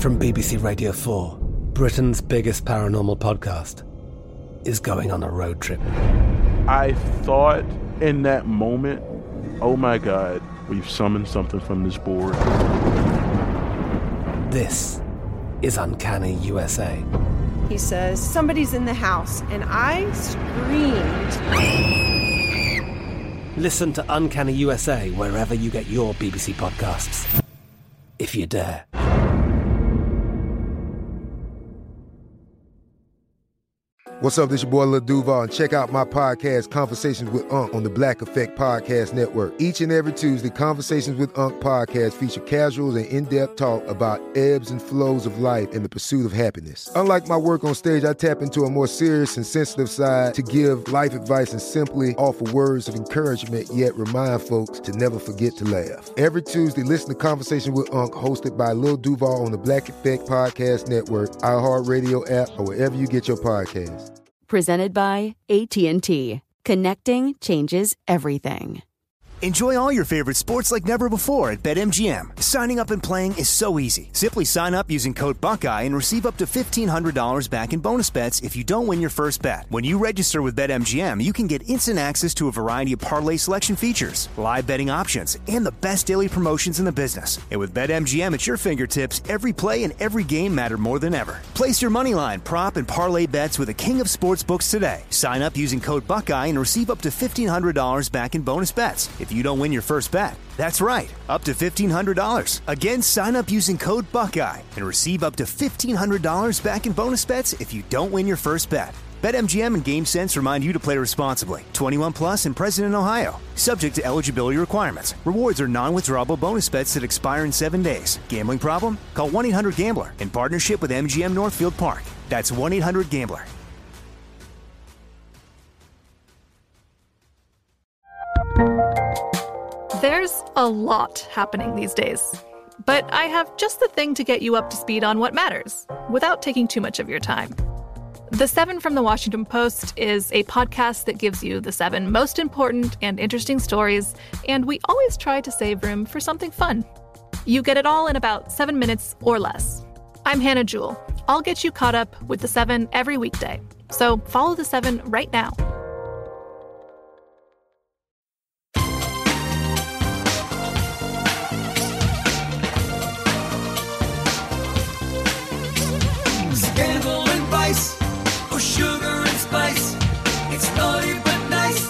From BBC Radio 4, Britain's biggest paranormal podcast is going on a road trip. I thought in that moment, oh my God, we've summoned something from this board. This is Uncanny USA. He says, somebody's in the house, and I screamed. Listen to Uncanny USA wherever you get your BBC podcasts, if you dare. What's up, this your boy Lil Duval, and check out my podcast, Conversations with Unc, on the Black Effect Podcast Network. Each and every Tuesday, Conversations with Unc podcast feature casuals and in-depth talk about ebbs and flows of life and the pursuit of happiness. Unlike my work on stage, I tap into a more serious and sensitive side to give life advice and simply offer words of encouragement, yet remind folks to never forget to laugh. Every Tuesday, listen to Conversation with Unc, hosted by Lil Duval on the Black Effect Podcast Network, iHeartRadio app, or wherever you get your podcasts. Presented by AT&T. Connecting changes everything. Enjoy all your favorite sports like never before at BetMGM. Signing up and playing is so easy. Simply sign up using code Buckeye and receive up to $1,500 back in bonus bets if you don't win your first bet. When you register with BetMGM, you can get instant access to a variety of parlay selection features, live betting options, and the best daily promotions in the business. And with BetMGM at your fingertips, every play and every game matter more than ever. Place your moneyline, prop, and parlay bets with the king of sportsbooks today. Sign up using code Buckeye and receive up to $1,500 back in bonus bets if you don't win your first bet. That's right, up to $1,500. Again, sign up using code Buckeye and receive up to $1,500 back in bonus bets if you don't win your first bet. BetMGM and GameSense remind you to play responsibly. 21 plus and present in Ohio. Subject to eligibility requirements. Rewards are non-withdrawable bonus bets that expire in 7 days. Gambling problem? Call 1-800-GAMBLER in partnership with MGM Northfield Park. That's 1-800-GAMBLER. There's a lot happening these days, but I have just the thing to get you up to speed on what matters, without taking too much of your time. The 7 from the Washington Post is a podcast that gives you the 7 most important and interesting stories, and we always try to save room for something fun. You get it all in about 7 minutes or less. I'm Hannah Jewell. I'll get you caught up with the 7 every weekday, so follow the 7 right now. Scandal and vice, or sugar and spice. It's naughty but nice.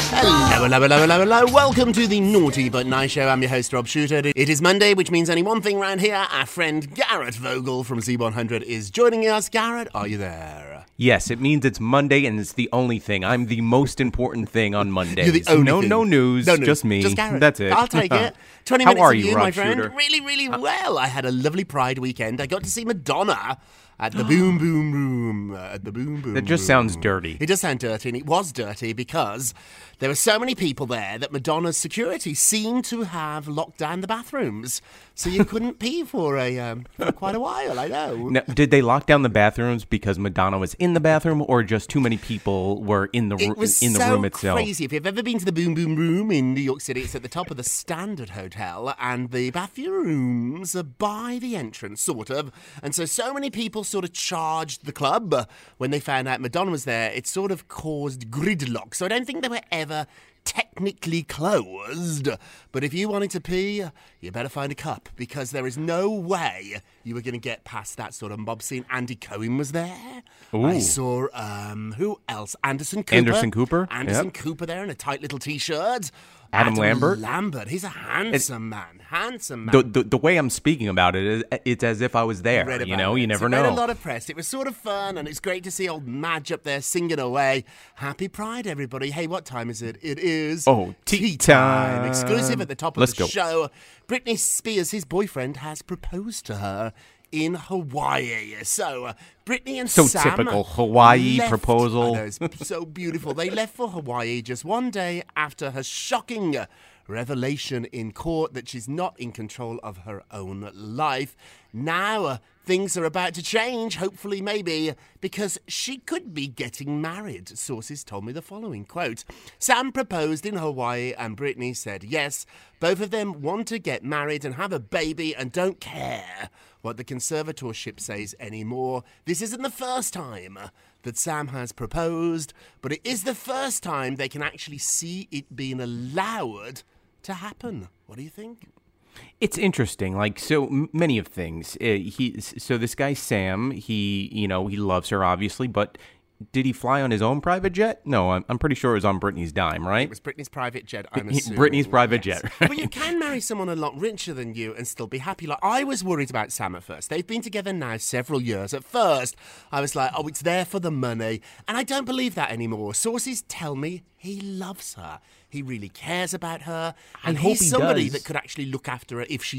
Hello. Welcome to the Naughty But Nice Show. I'm your host, Rob Shooter. It is Monday, which means only one thing around here. Our friend Garrett Vogel from Z100 is joining us. Garrett, are you there? Yes, it means it's Monday, and it's the only thing. I'm the most important thing on Mondays. You're the only thing. No news, just me. Just Garrett. That's it. I'll take it. 20 How minutes are of you, you, Rob my friend. Shooter? Really well. I had a lovely Pride weekend. I got to see Madonna at the Boom Boom Room. At the Boom Boom That just sounds dirty. It does sound dirty, and it was dirty because there were so many people there that Madonna's security seemed to have locked down the bathrooms, so you couldn't pee for quite a while. I know. Now, did they lock down the bathrooms because Madonna was in the bathroom, or just too many people were in the room itself? It was so crazy. If you've ever been to the Boom Boom Room in New York City, it's at the top of the Standard Hotel, and the bathrooms are by the entrance, sort of. And so many people sort of charged the club when they found out Madonna was there. It sort of caused gridlock. So I don't think they were ever technically closed, but if you wanted to pee, you better find a cup, because there is no way you were going to get past that sort of mob scene. Andy Cohen was there. Ooh. I saw, who else? Anderson Cooper. Yep. Cooper there in a tight little T-shirt. Adam Lambert. He's a handsome man. The way I'm speaking about it is, it's as if I was there. You know, you never know. It made a lot of press. It was sort of fun, and it's great to see old Madge up there singing away. Happy Pride, everybody. Hey, what time is it? It is tea time. Exclusive at the top of Let's the go. show. Britney Spears, his boyfriend, has proposed to her in Hawaii. So, Britney and So Sam typical Hawaii left. proposal. I know, it's so beautiful. They left for Hawaii just one day after her shocking revelation in court that she's not in control of her own life. Now, things are about to change, hopefully, maybe, because she could be getting married. Sources told me the following, quote, Sam proposed in Hawaii and Britney said yes. Both of them want to get married and have a baby and don't care what the conservatorship says anymore. This isn't the first time that Sam has proposed, but it is the first time they can actually see it being allowed to happen. What do you think? It's interesting, like so many of things. So this guy Sam, he loves her obviously, but did he fly on his own private jet? No, I'm pretty sure it was on Britney's dime, right? It was Britney's private jet, I'm assuming. Britney's private jet. Right? But you can marry someone a lot richer than you and still be happy. Like, I was worried about Sam at first. They've been together now several years. At first, I was like, oh, it's there for the money. And I don't believe that anymore. Sources tell me he loves her. He really cares about her. And he's somebody that could actually look after her if she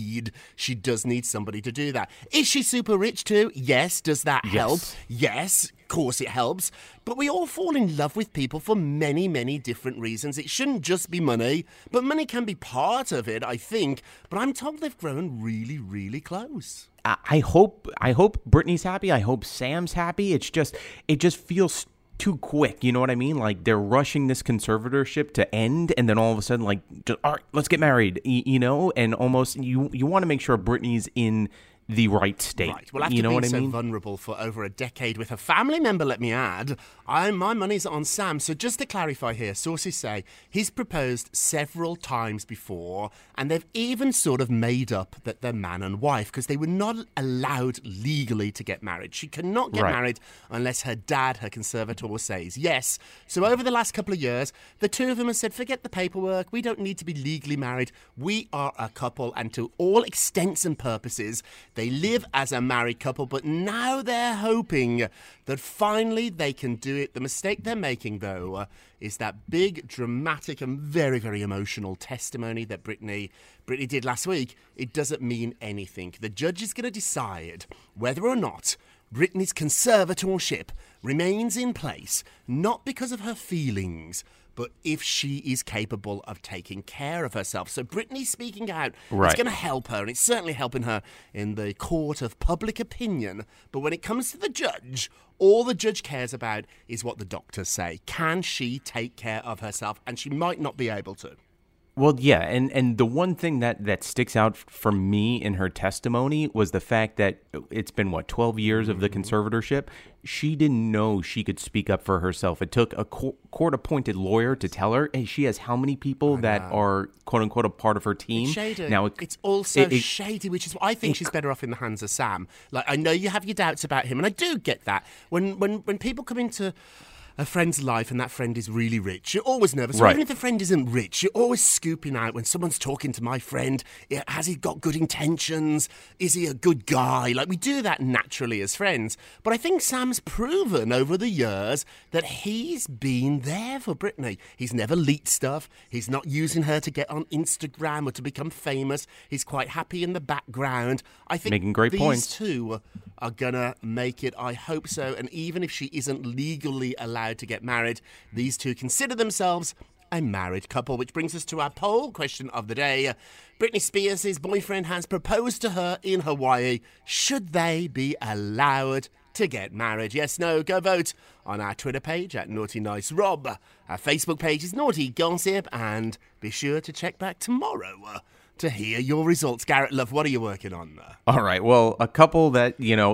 does need somebody to do that. Is she super rich too? Yes. Does that help? Yes. Of course it helps. But we all fall in love with people for many, many different reasons. It shouldn't just be money, but money can be part of it, I think. But I'm told they've grown really, really close. I hope Britney's happy. I hope Sam's happy. It just feels too quick, you know what I mean? Like they're rushing this conservatorship to end, and then all of a sudden, like, just, all right, let's get married, you know? And almost you want to make sure Britney's in the right state. Right. Well, after being so vulnerable for over a decade with a family member, let me add, my money's on Sam. So just to clarify here, sources say he's proposed several times before, and they've even sort of made up that they're man and wife because they were not allowed legally to get married. She cannot get married unless her dad, her conservator, says yes. So over the last couple of years, the two of them have said, forget the paperwork. We don't need to be legally married. We are a couple, and to all extents and purposes, they live as a married couple, but now they're hoping that finally they can do it. The mistake they're making, though, is that big, dramatic and very, very emotional testimony that Britney did last week. It doesn't mean anything. The judge is going to decide whether or not Britney's conservatorship remains in place, not because of her feelings, but if she is capable of taking care of herself. So Britney speaking out is going to help her, and it's certainly helping her in the court of public opinion. But when it comes to the judge, all the judge cares about is what the doctors say. Can she take care of herself? And she might not be able to. Well, yeah, and the one thing that sticks out for me in her testimony was the fact that it's been, 12 years of the conservatorship? She didn't know she could speak up for herself. It took a court-appointed lawyer to tell her, hey, she has how many people that are, quote-unquote, a part of her team? It's shady. Now, it's also shady, which is why I think she's better off in the hands of Sam. Like, I know you have your doubts about him, and I do get that. When people come into a friend's life and that friend is really rich, you're always nervous. Or even if the friend isn't rich, you're always scooping out when someone's talking to my friend. Has he got good intentions? Is he a good guy? Like, we do that naturally as friends. But I think Sam's proven over the years that he's been there for Britney. He's never leaked stuff. He's not using her to get on Instagram or to become famous. He's quite happy in the background. I think making great points. These two are gonna make it. I hope so. And even if she isn't legally allowed to get married, these two consider themselves a married couple, which brings us to our poll question of the day. Britney Spears' boyfriend has proposed to her in Hawaii. Should they be allowed to get married? Yes, no, go vote on our Twitter page at Naughty Nice Rob. Our Facebook page is Naughty Gossip, and be sure to check back tomorrow to hear your results. Garrett Love, what are you working on? All right. Well, a couple that,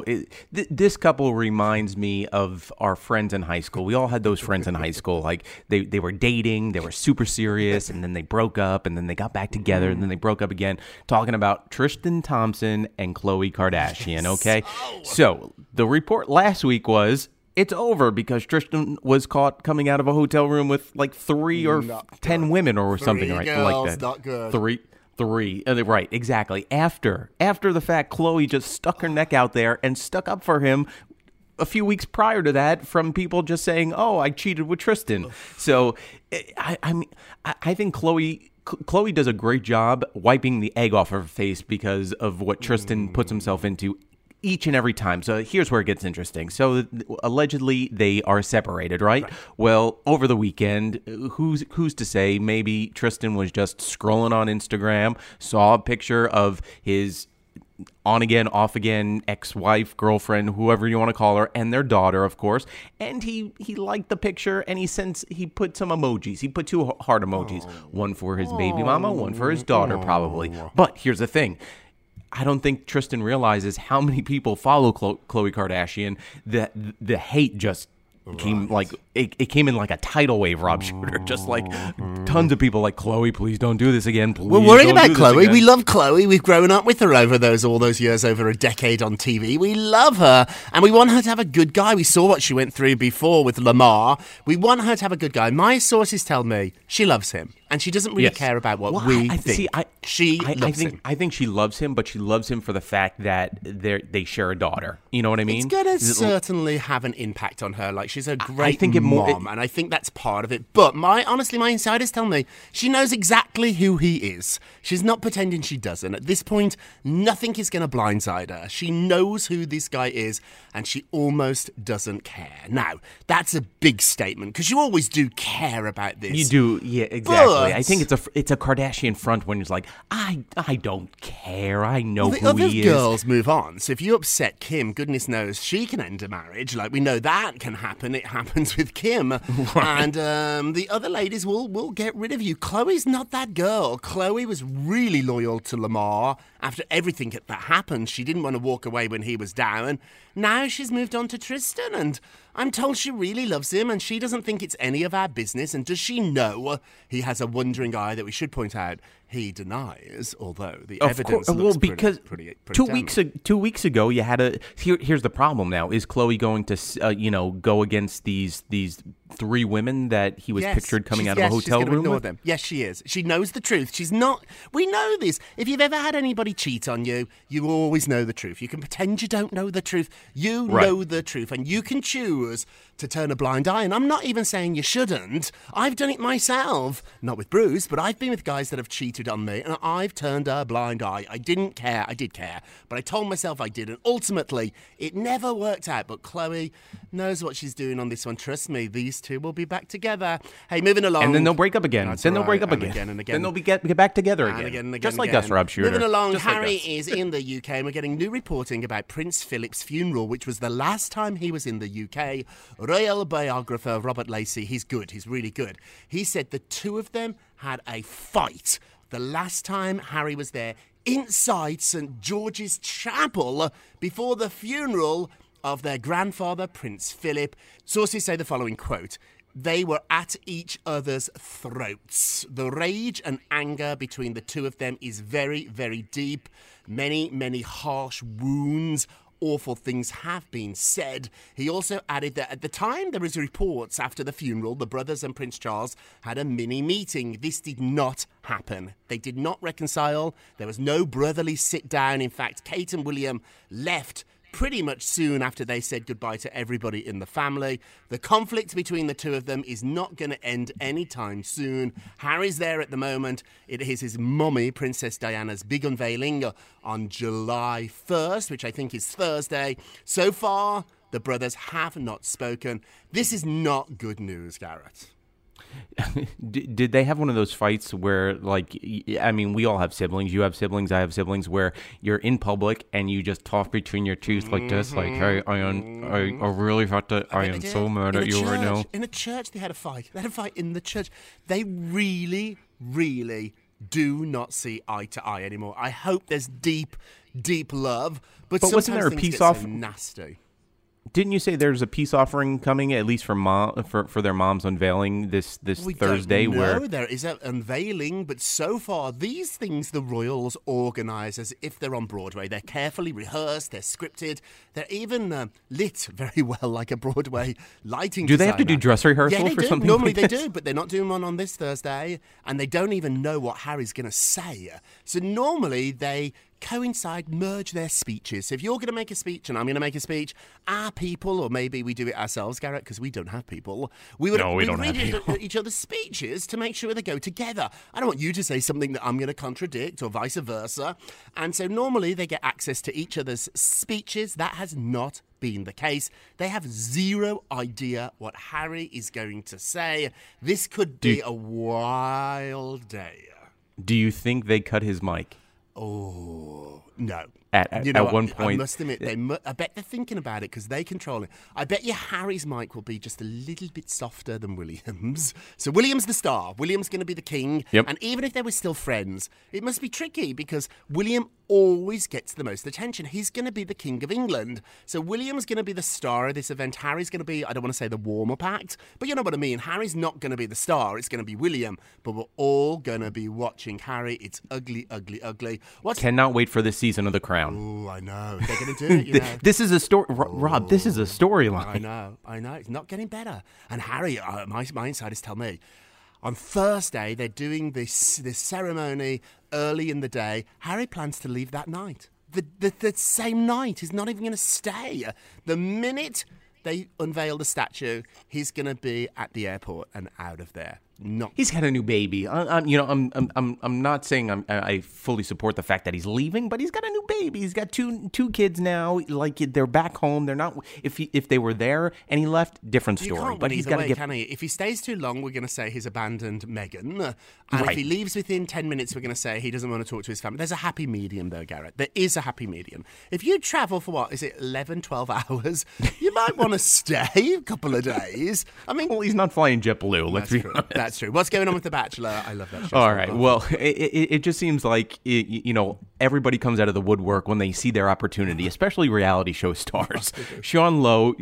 this couple reminds me of our friends in high school. We all had those friends in high school. Like, they were dating, they were super serious, and then they broke up, and then they got back together, and then they broke up again. Talking about Tristan Thompson and Khloe Kardashian, okay? So, the report last week was, it's over because Tristan was caught coming out of a hotel room with like 3 or 10 women or something like that. Not good. Three. Right, exactly. After the fact, Khloe just stuck her neck out there and stuck up for him a few weeks prior to that from people just saying, oh, I cheated with Tristan. So, I think Khloe does a great job wiping the egg off her face because of what Tristan puts himself into each and every time. So here's where it gets interesting. So allegedly they are separated, right? Well, over the weekend, who's to say maybe Tristan was just scrolling on Instagram, saw a picture of his on again, off again, ex-wife, girlfriend, whoever you want to call her, and their daughter, of course. And he liked the picture, and he put some emojis. He put 2 heart emojis, one for his baby mama, one for his daughter, probably. But here's the thing. I don't think Tristan realizes how many people follow Khloe Kardashian. The hate just came like it came in like a tidal wave, Rob Shooter. Just like tons of people like, Khloe, please don't do this again. Please We're worried don't about do this Khloe. again." We love Khloe. We've grown up with her over all those years, over a decade on TV. We love her, and we want her to have a good guy. We saw what she went through before with Lamar. We want her to have a good guy. My sources tell me she loves him, and she doesn't really care about what we think. She loves him. I think she loves him, but she loves him for the fact that they share a daughter. You know what I mean? It's going to certainly have an impact on her. Like, she's a great mom, and I think that's part of it. But honestly, my insiders tell me she knows exactly who he is. She's not pretending she doesn't. At this point, nothing is going to blindside her. She knows who this guy is, and she almost doesn't care. Now, that's a big statement, because you always do care about this. You do, yeah, exactly. But I think it's a Kardashian front when it's like, I don't care. I know the who other he is. girls move on. So if you upset Kim, goodness knows she can end a marriage. Like, we know that can happen. It happens with Kim. Right. And the other ladies will get rid of you. Khloe's not that girl. Khloe was really loyal to Lamar after everything that happened. She didn't want to walk away when he was down. Now she's moved on to Tristan, and I'm told she really loves him, and she doesn't think it's any of our business. And does she know he has a wandering eye that we should point out he denies, although the evidence looks pretty 2 weeks ago you had a here's the problem now. Is Khloe going to go against these 3 women that he was pictured coming out of a hotel room with? Them. Yes, she is. She knows the truth. She's not. We know this. If you've ever had anybody cheat on you, you always know the truth. You can pretend you don't know the truth. You know the truth, and you can choose to turn a blind eye. And I'm not even saying you shouldn't. I've done it myself. Not with Bruce, but I've been with guys that have cheated on me, and I've turned a blind eye. I didn't care. I did care, but I told myself I didn't. Ultimately, it never worked out, but Khloe knows what she's doing on this one. Trust me, these two will be back together. Hey, moving along. And then they'll break up again. That's They'll break up and again. and again. Then they'll get back together again. And again. Just like us, Rob Shooter. Moving along, Just like Harry us. is in the UK, and we're getting new reporting about Prince Philip's funeral, which was the last time he was in the UK. Royal biographer Robert Lacey, he's good. He's really good. He said the two of them had a fight the last time Harry was there inside St. George's Chapel before the funeral of their grandfather, Prince Philip. Sources say the following quote: "They were at each other's throats. The rage and anger between the two of them is very, very deep. Many, many harsh wounds. Awful things have been said." He also added that at the time there was reports after the funeral, the brothers and Prince Charles had a mini meeting. This did not happen. They did not reconcile. There was no brotherly sit down. In fact, Kate and William left pretty much soon after they said goodbye to everybody in the family. The conflict between the two of them is not going to end anytime soon. Harry's there at the moment. It is his mummy, Princess Diana's big unveiling on July 1st, which I think is Thursday. So far, the brothers have not spoken. This is not good news, Garrett. Did they have one of those fights where, like, I mean, we all have siblings. You have siblings. I have siblings. Where you're in public and you just talk between your teeth like this, like, "Hey, I really thought that I am so mad at you right now." In a church, they had a fight. They had a fight in the church. They really, really do not see eye to eye anymore. I hope there's deep, deep love, but wasn't there a peace off? Nasty. Didn't you say there's a peace offering coming, at least for their mom's unveiling this Thursday? No, there is an unveiling, but so far these things the royals organise as if they're on Broadway. They're carefully rehearsed, they're scripted, they're even lit very well like a Broadway lighting designer. Do they have to do dress rehearsal for something? Normally like they do, but they're not doing one on this Thursday, and they don't even know what Harry's going to say. So normally they coincide, merge their speeches. So if you're going to make a speech and I'm going to make a speech, our people, or maybe we do it ourselves, Garrett, because we don't have people, we read each other's speeches to make sure they go together. I don't want you to say something that I'm going to contradict or vice versa. And so normally they get access to each other's speeches. That has not been the case. They have zero idea what Harry is going to say. This could be a wild day. Do you think they cut his mic? Oh, No. At one point. I must admit, I bet they're thinking about it because they control it. I bet you Harry's mic will be just a little bit softer than William's. So William's the star. William's going to be the king. Yep. And even if they were still friends, it must be tricky because William always gets the most attention. He's going to be the king of England. So William's going to be the star of this event. Harry's going to be, I don't want to say the warm-up act, but you know what I mean. Harry's not going to be the star. It's going to be William. But we're all going to be watching Harry. It's ugly, ugly, ugly. Cannot wait for this season of The Crown. Oh, I know. They're going to do it, you know. This is a story, Rob. This is a storyline. I know. It's not getting better. And Harry, my insiders tell me, on Thursday they're doing this ceremony early in the day. Harry plans to leave that night. The same night. He's not even going to stay. The minute they unveil the statue, he's going to be at the airport and out of there. He's got a new baby. I'm not saying I fully support the fact that he's leaving, but he's got a new baby. He's got two kids now. Like, they're back home. They're not. If they were there and he left, different story. You can't but he's got to get. Can he? If he stays too long, we're going to say he's abandoned Meghan. And if he leaves within 10 minutes, we're going to say he doesn't want to talk to his family. There's a happy medium, though, Garrett. There is a happy medium. If you travel for 11, 12 hours, you might want to stay a couple of days. I mean, well, he's not flying JetBlue. Let's be honest. That's true. What's going on with The Bachelor? I love that show. All right. Well, it just seems like, everybody comes out of the woodwork when they see their opportunity, especially reality show stars. Sean Lowe,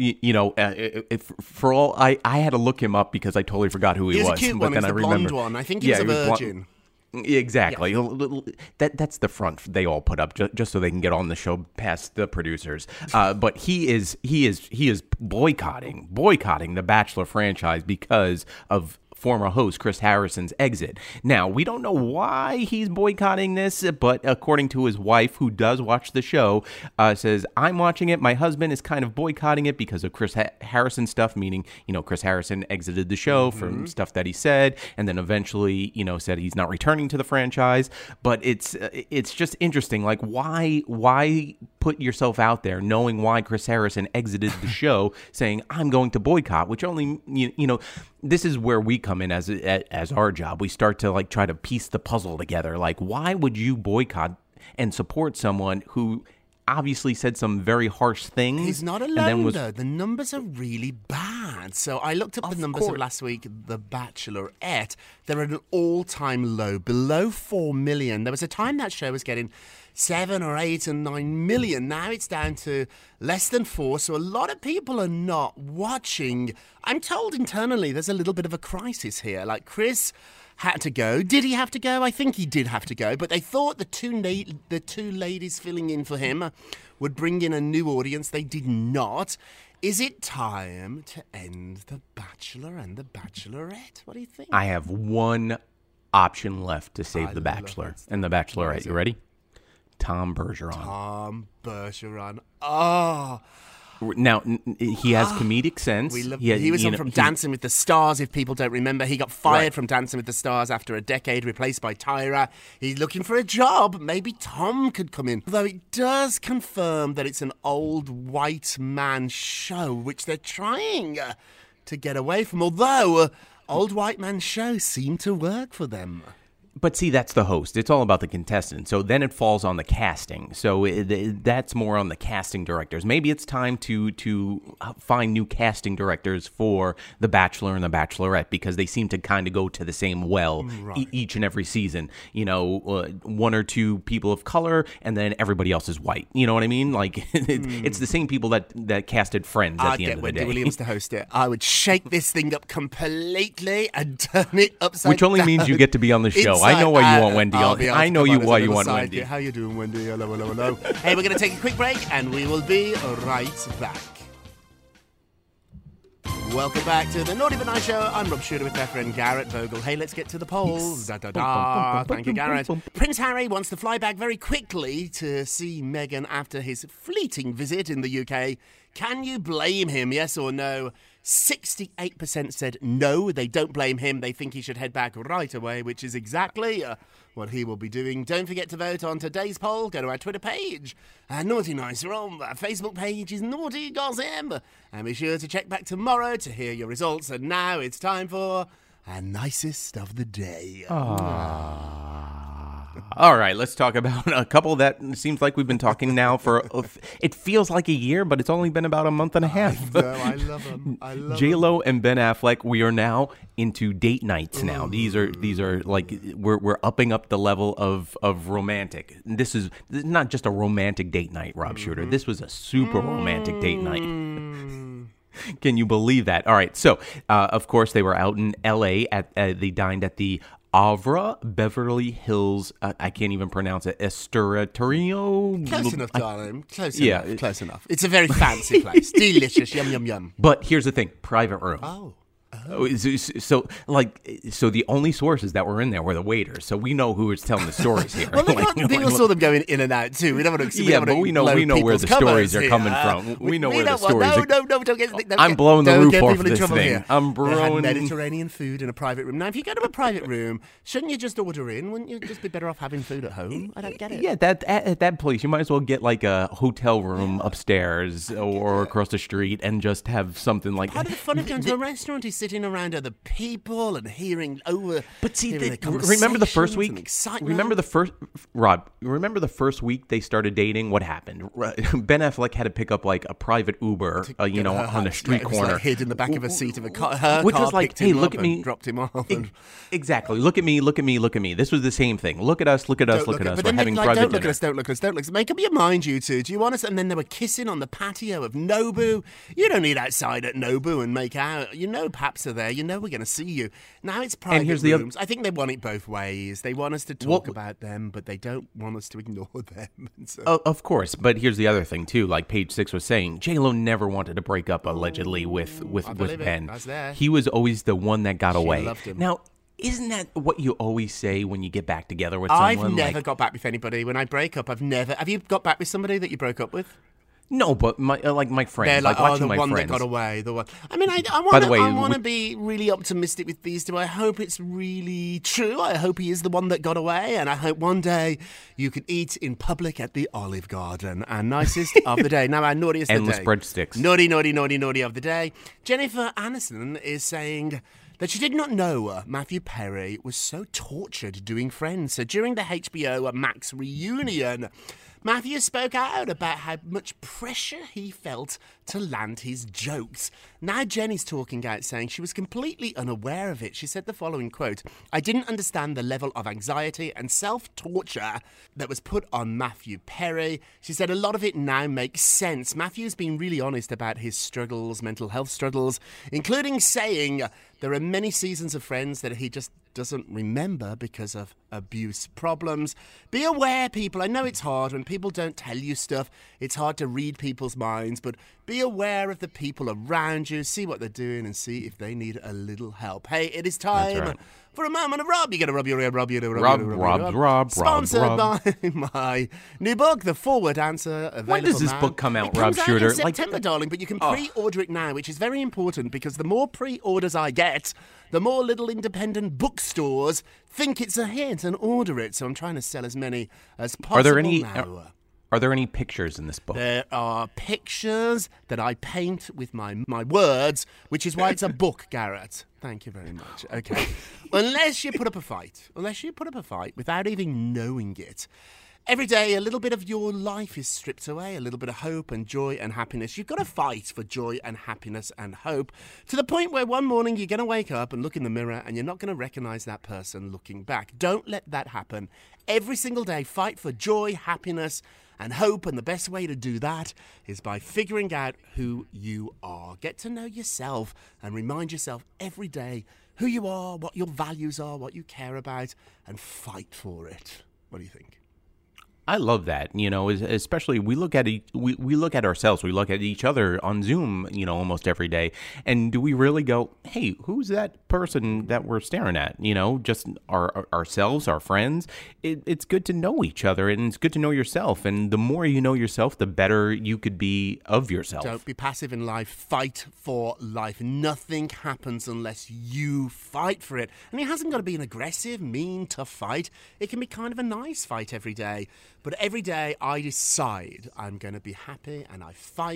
for all, I had to look him up because I totally forgot who he was. He's a cute one. He's the blonde one. I think he was a virgin. Exactly. Yeah. That's the front they all put up just so they can get on the show past the producers. But he is boycotting the Bachelor franchise because of former host Chris Harrison's exit. Now, we don't know why he's boycotting this, but according to his wife, who does watch the show, says, I'm watching it. My husband is kind of boycotting it because of Chris Harrison stuff, meaning, Chris Harrison exited the show from stuff that he said, and then eventually, said he's not returning to the franchise. But it's just interesting. Like, why put yourself out there knowing why Chris Harrison exited the show, saying, I'm going to boycott, which only, this is where we come in as our job. We start to try to piece the puzzle together. Like, why would you boycott and support someone who obviously said some very harsh things? He's not alone, though. The numbers are really bad. So I looked up the numbers of last week, The Bachelorette. They're at an all-time low, below 4 million. There was a time that show was getting 7 or 8 and 9 million. Now it's down to less than 4. So a lot of people are not watching. I'm told internally there's a little bit of a crisis here. Like, Chris had to go. Did he have to go? I think he did have to go. But they thought the two ladies filling in for him would bring in a new audience. They did not. Is it time to end The Bachelor and The Bachelorette? What do you think? I have one option left to save The Bachelor and The Bachelorette. You ready? Tom Bergeron. Oh. Now, he has comedic sense. He was on from Dancing with the Stars, if people don't remember. He got fired from Dancing with the Stars after a decade, replaced by Tyra. He's looking for a job. Maybe Tom could come in. Although it does confirm that it's an old white man show, which they're trying to get away from. Although old white man shows seem to work for them. But see, that's the host. It's all about the contestant. So then it falls on the casting. So that's more on the casting directors. Maybe it's time to find new casting directors for The Bachelor and The Bachelorette, because they seem to kind of go to the same well each and every season. 1 or 2 people of color, and then everybody else is white. You know what I mean? Like, it's the same people that casted Friends at the end of the day. I'd get Wendy Williams to host it. I would shake this thing up completely and turn it upside down. Which only means you get to be on the show. I know why you want Wendy on. I know why you want Wendy. How you doing, Wendy? Hello. Hey, we're going to take a quick break, and we will be right back. Welcome back to the Naughty But Nice Show. I'm Rob Shooter with my friend Garrett Vogel. Hey, let's get to the polls. Yes. Thank you, Garrett. Prince Harry wants to fly back very quickly to see Meghan after his fleeting visit in the UK. Can you blame him, yes or no? 68% said no, they don't blame him. They think he should head back right away, which is exactly what he will be doing. Don't forget to vote on today's poll. Go to our Twitter page, Naughty Nice Rob. Our Facebook page is Naughty Gossip. And be sure to check back tomorrow to hear your results. And now it's time for our nicest of the day. All right, let's talk about a couple that seems like we've been talking now for, it feels like a year, but it's only been about a month and a half. I love them. J-Lo and Ben Affleck, we are now into date nights now. These are like, we're upping up the level of romantic. This is not just a romantic date night, Rob Shooter. This was a super romantic date night. Can you believe that? All right, so, of course, they were out in L.A. They dined at the Avra Beverly Hills, I can't even pronounce it, Estoratorio. Close enough, darling. Close enough. It's a very fancy place. Delicious. Yum, yum, yum. But here's the thing, private room. Oh. So the only sources that were in there were the waiters, so we know who is telling the stories here. Well, people saw them going in and out too. We don't want to. But we know where the stories are coming from. We know where the stories are. No, don't get. I'm blowing the roof off this thing. Here. I'm blowing Mediterranean food in a private room. Now, if you go to a private room, shouldn't you just order in? Wouldn't you just be better off having food at home? I don't get it. Yeah, at that place, you might as well get like a hotel room upstairs or across the street and just have something like. Part of the fun of going to a restaurant is sitting around other people and hearing over. But see, remember the first week? Remember the first week they started dating? What happened? Ben Affleck had to pick up like a private Uber, on a street corner, like hid in the back of a seat of a car, which was like, "Hey, look at me," dropped him off. Exactly. Look at me. This was the same thing. Look at us. We're having private Don't dinner. look at us. Make up your mind, you two. Do you want us? And then they were kissing on the patio of Nobu. You don't need outside at Nobu and make out. You know, Paps are there. You know we're going to see you. Now it's private rooms. I think they want it both ways. They want us to talk about them, but they don't want us to ignore them. So. Of course, but here's the other thing too. Like Page Six was saying, J-Lo never wanted to break up allegedly with Ben. He was always the one that got away. Loved him. Now, isn't that what you always say when you get back together with someone? I've never got back with anybody. When I break up, I've never. Have you got back with somebody that you broke up with? No, but my friends. They're like watching the my one friends. that got away. The one. I mean, I want to be really optimistic with these two. I hope it's really true. I hope he is the one that got away, and I hope one day you can eat in public at the Olive Garden. And nicest of the day. Now, our naughtiest of the day. Endless breadsticks. Naughty of the day. Jennifer Aniston is saying that she did not know Matthew Perry was so tortured doing Friends. So during the HBO Max reunion, Matthew spoke out about how much pressure he felt to land his jokes. Now Jenny's talking out, saying she was completely unaware of it. She said the following quote, "I didn't understand the level of anxiety and self-torture that was put on Matthew Perry." She said a lot of it now makes sense. Matthew's been really honest about his struggles, mental health struggles, including saying there are many seasons of Friends that he just doesn't remember because of abuse problems. Be aware, people. I know it's hard when people don't tell you stuff. It's hard to read people's minds, but be aware of the people around you. See what they're doing and see if they need a little help. Hey, it is time for a moment of Rob. You got to rub your head, Rob. Sponsored by my new book, The Forward Answer. When does this book come out, Rob It Shooter? comes out in September, darling, but you can pre-order it now, which is very important because the more pre-orders I get, the more little independent bookstores think it's a hit and order it. So I'm trying to sell as many as possible now. Are there any pictures in this book? There are pictures that I paint with my words, which is why it's a book, Garrett. Thank you very much. Okay. Unless you put up a fight without even knowing it. Every day, a little bit of your life is stripped away, a little bit of hope and joy and happiness. You've got to fight for joy and happiness and hope to the point where one morning you're going to wake up and look in the mirror and you're not going to recognize that person looking back. Don't let that happen. Every single day, fight for joy, happiness, and hope, and the best way to do that is by figuring out who you are. Get to know yourself and remind yourself every day who you are, what your values are, what you care about, and fight for it. What do you think? I love that, especially we look at we look at ourselves, we look at each other on Zoom, almost every day. And do we really go, hey, who's that person that we're staring at? Just ourselves, our friends. It's good to know each other and it's good to know yourself. And the more you know yourself, the better you could be of yourself. Don't be passive in life. Fight for life. Nothing happens unless you fight for it. And it hasn't got to be an aggressive, mean, tough fight. It can be kind of a nice fight every day. But every day I decide I'm going to be happy and I fight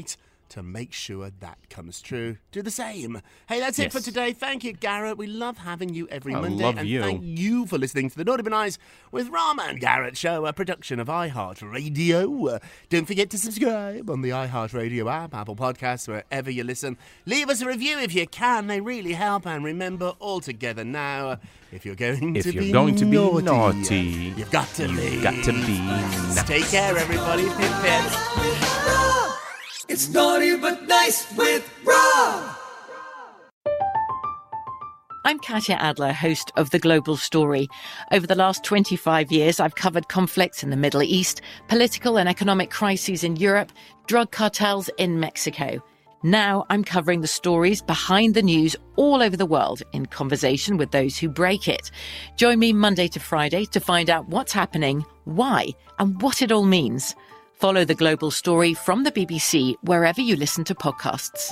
to make sure that comes true. Do the same. Hey, that's it for today. Thank you, Garrett. We love having you every Monday. Love and you. Thank you for listening to the Naughty But Nice with Rama and Garrett show, a production of iHeartRadio. Don't forget to subscribe on the iHeartRadio app, Apple Podcasts, wherever you listen. Leave us a review if you can. They really help. And remember, all together now, if you're going to be naughty, you've got to be nice. Take care, everybody. Pip, pip. It's Naughty But Nice with Rob. I'm Katya Adler, host of The Global Story. Over the last 25 years, I've covered conflicts in the Middle East, political and economic crises in Europe, drug cartels in Mexico. Now I'm covering the stories behind the news all over the world in conversation with those who break it. Join me Monday to Friday to find out what's happening, why, and what it all means. Follow The Global Story from the BBC wherever you listen to podcasts.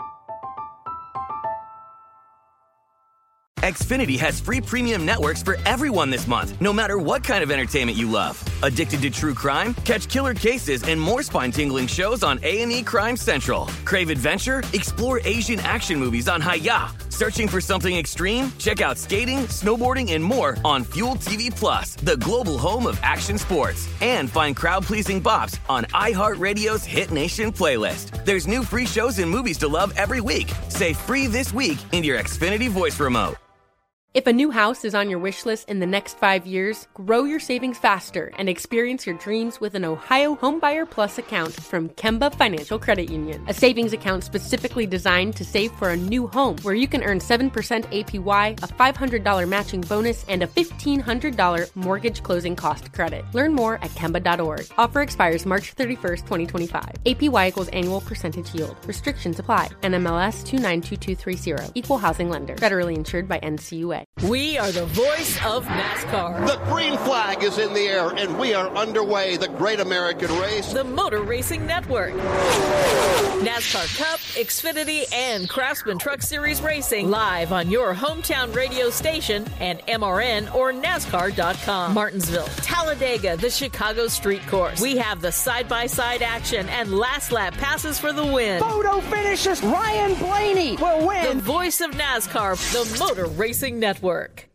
Xfinity has free premium networks for everyone this month, no matter what kind of entertainment you love. Addicted to true crime? Catch killer cases and more spine-tingling shows on A&E Crime Central. Crave adventure? Explore Asian action movies on Hi-Ya. Searching for something extreme? Check out skating, snowboarding, and more on Fuel TV Plus, the global home of action sports. And find crowd-pleasing bops on iHeartRadio's Hit Nation playlist. There's new free shows and movies to love every week. Say free this week in your Xfinity voice remote. If a new house is on your wish list in the next 5 years, grow your savings faster and experience your dreams with an Ohio Homebuyer Plus account from Kemba Financial Credit Union. A savings account specifically designed to save for a new home where you can earn 7% APY, a $500 matching bonus, and a $1,500 mortgage closing cost credit. Learn more at Kemba.org. Offer expires March 31st, 2025. APY equals annual percentage yield. Restrictions apply. NMLS 292230. Equal housing lender. Federally insured by NCUA. We are the voice of NASCAR. The green flag is in the air, and we are underway. The Great American Race. The Motor Racing Network. NASCAR Cup, Xfinity, and Craftsman Truck Series Racing live on your hometown radio station and MRN or NASCAR.com. Martinsville, Talladega, the Chicago Street Course. We have the side-by-side action and last lap passes for the win. Photo finishes. Ryan Blaney will win. The voice of NASCAR, the Motor Racing Network.